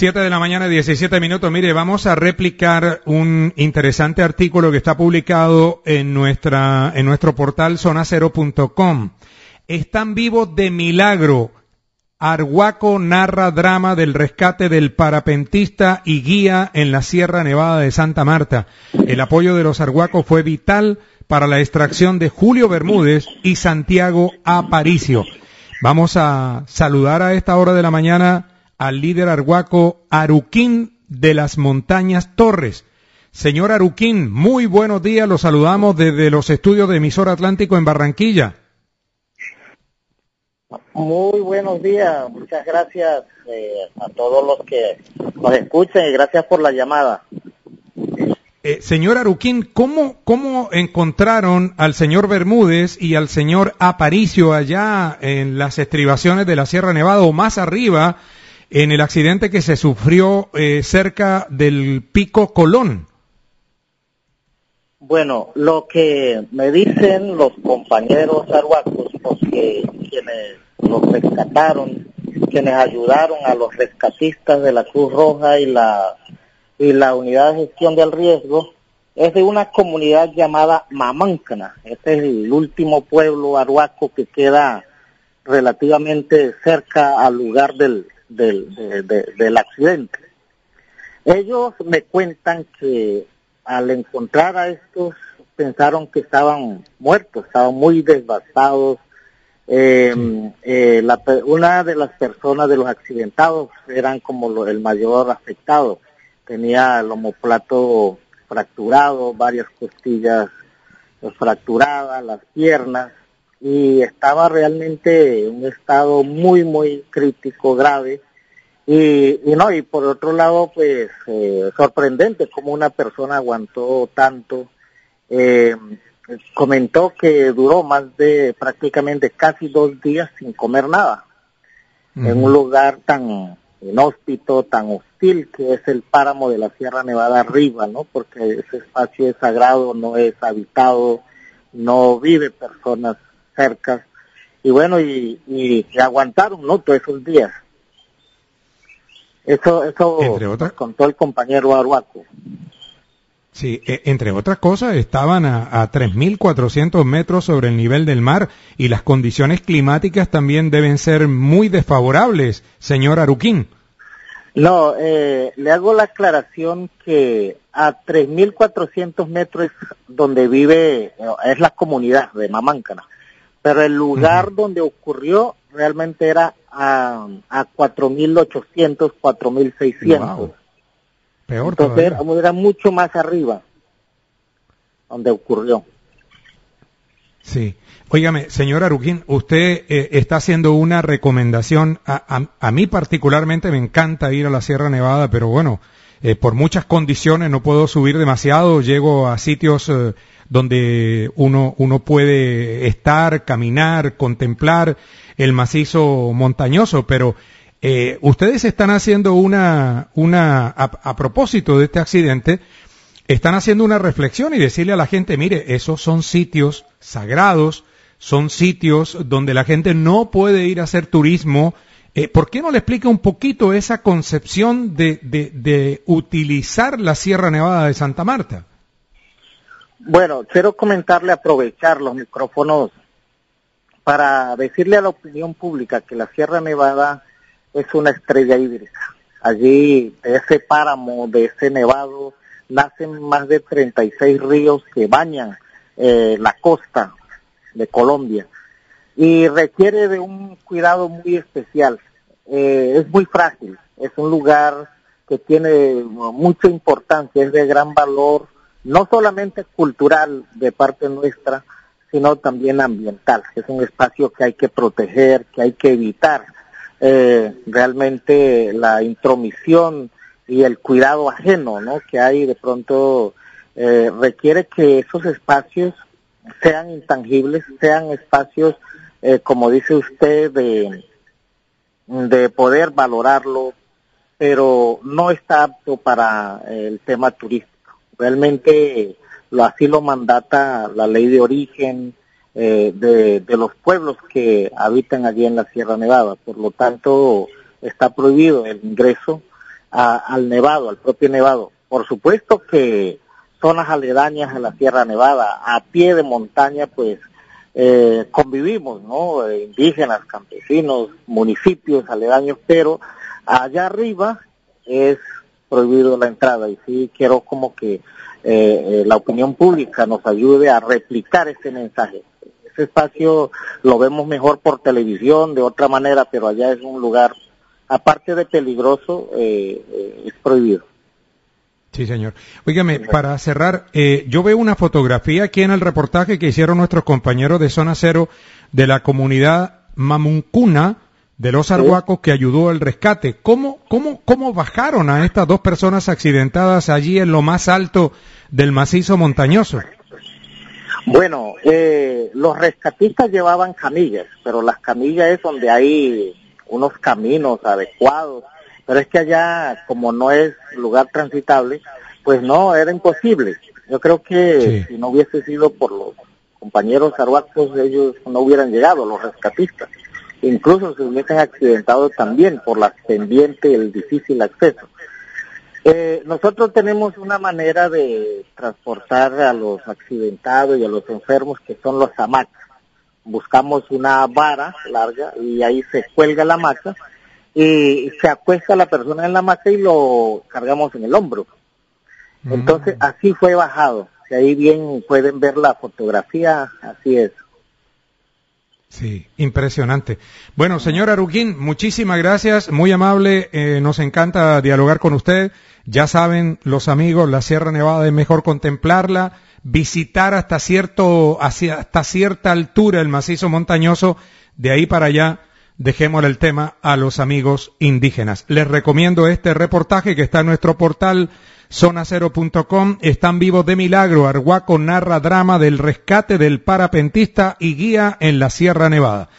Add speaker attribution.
Speaker 1: 7 de la mañana, 17 minutos. Mire, vamos a replicar un interesante artículo que está publicado en nuestro portal zonacero.com. Están vivos de milagro. Arhuaco narra drama del rescate del parapentista y guía en la Sierra Nevada de Santa Marta. El apoyo de los arhuacos fue vital para la extracción de Julio Bermúdez y Santiago Aparicio. Vamos a saludar a esta hora de la mañana al líder arhuaco Aruquín de las Montañas Torres. Señor Aruquín, muy buenos días, los saludamos desde los estudios de Emisora Atlántico en Barranquilla.
Speaker 2: Muy buenos días, muchas gracias a todos los que nos escuchan y gracias por la llamada.
Speaker 1: Señor Aruquín, ¿cómo encontraron al señor Bermúdez y al señor Aparicio allá en las estribaciones de la Sierra Nevada o más arriba en el accidente que se sufrió cerca del Pico Colón?
Speaker 2: Bueno, lo que me dicen los compañeros arhuacos, quienes los rescataron, quienes ayudaron a los rescatistas de la Cruz Roja y la Unidad de Gestión del Riesgo, es de una comunidad llamada Mamancana. Este es el último pueblo arhuaco que queda relativamente cerca al lugar del accidente. Ellos me cuentan que al encontrar a estos pensaron que estaban muertos, estaban muy devastados. Una de las personas de los accidentados eran como el mayor afectado. Tenía el omóplato fracturado, varias costillas fracturadas, las piernas, y estaba realmente en un estado muy, muy crítico, grave. Y por otro lado, pues, sorprendente cómo una persona aguantó tanto. Comentó que duró más de prácticamente casi 2 días sin comer nada, en un lugar tan inhóspito, tan hostil que es el páramo de la Sierra Nevada arriba, ¿no? Porque ese espacio es sagrado, no es habitado, no vive personas cerca. Y bueno, y aguantaron, ¿no? Todos esos días. Eso contó el compañero arhuaco.
Speaker 1: Sí, entre otras cosas, estaban a 3.400 metros sobre el nivel del mar y las condiciones climáticas también deben ser muy desfavorables, señor Aruquín.
Speaker 2: No, le hago la aclaración que a 3.400 metros donde vive, es la comunidad de Mamancana, pero el lugar donde ocurrió realmente era a 4.800, 4.600.
Speaker 1: Wow. Peor
Speaker 2: Entonces
Speaker 1: todavía.
Speaker 2: era mucho más arriba donde ocurrió.
Speaker 1: Sí. Óigame, señor Aruquín, usted está haciendo una recomendación. A mí particularmente me encanta ir a la Sierra Nevada, pero bueno, por muchas condiciones no puedo subir demasiado. Llego a sitios donde uno puede estar, caminar, contemplar el macizo montañoso, pero ustedes están haciendo a propósito de este accidente, están haciendo una reflexión y decirle a la gente, mire, esos son sitios sagrados, son sitios donde la gente no puede ir a hacer turismo. ¿Por qué no le explica un poquito esa concepción de utilizar la Sierra Nevada de Santa Marta?
Speaker 2: Bueno, quiero comentarle, aprovechar los micrófonos para decirle a la opinión pública que la Sierra Nevada es una estrella hídrica. Allí, de ese páramo, de ese nevado, nacen más de 36 ríos que bañan la costa de Colombia y requiere de un cuidado muy especial. Es muy frágil, es un lugar que tiene mucha importancia, es de gran valor, no solamente cultural de parte nuestra, sino también ambiental. Es un espacio que hay que proteger, que hay que evitar. Realmente la intromisión y el cuidado ajeno, ¿no?, que hay de pronto requiere que esos espacios sean intangibles, sean espacios, como dice usted, de poder valorarlo, pero no está apto para el tema turístico. Realmente así lo mandata la ley de origen de los pueblos que habitan allí en la Sierra Nevada. Por lo tanto, está prohibido el ingreso al Nevado, al propio Nevado. Por supuesto que zonas aledañas a la Sierra Nevada, a pie de montaña, pues convivimos, ¿no? Indígenas, campesinos, municipios aledaños, pero allá arriba es prohibido la entrada, y sí quiero como que la opinión pública nos ayude a replicar ese mensaje. Ese espacio lo vemos mejor por televisión, de otra manera, pero allá es un lugar, aparte de peligroso, es prohibido.
Speaker 1: Sí, señor. Óigame, para cerrar, yo veo una fotografía aquí en el reportaje que hicieron nuestros compañeros de Zona Cero de la comunidad Mamuncuna de los Arhuacos que ayudó al rescate. ¿Cómo bajaron a estas dos personas accidentadas allí en lo más alto del macizo montañoso?
Speaker 2: Bueno, los rescatistas llevaban camillas, pero las camillas es donde hay unos caminos adecuados, pero es que allá, como no es lugar transitable, pues no, era imposible. Yo creo que si no hubiese sido por los compañeros arhuacos, ellos no hubieran llegado, los rescatistas. Incluso se hubiesen accidentado también por la pendiente y el difícil acceso. Nosotros tenemos una manera de transportar a los accidentados y a los enfermos que son los hamacas. Buscamos una vara larga y ahí se cuelga la hamaca y se acuesta la persona en la hamaca y lo cargamos en el hombro. Entonces así fue bajado. Y ahí bien pueden ver la fotografía, así es.
Speaker 1: Sí, impresionante. Bueno, señor Aruquín, muchísimas gracias, muy amable, nos encanta dialogar con usted. Ya saben los amigos, la Sierra Nevada es mejor contemplarla, visitar hasta cierta altura el macizo montañoso, de ahí para allá dejémosle el tema a los amigos indígenas. Les recomiendo este reportaje que está en nuestro portal zonacero.com. Están vivos de milagro. Arhuaco narra drama del rescate del parapentista y guía en la Sierra Nevada.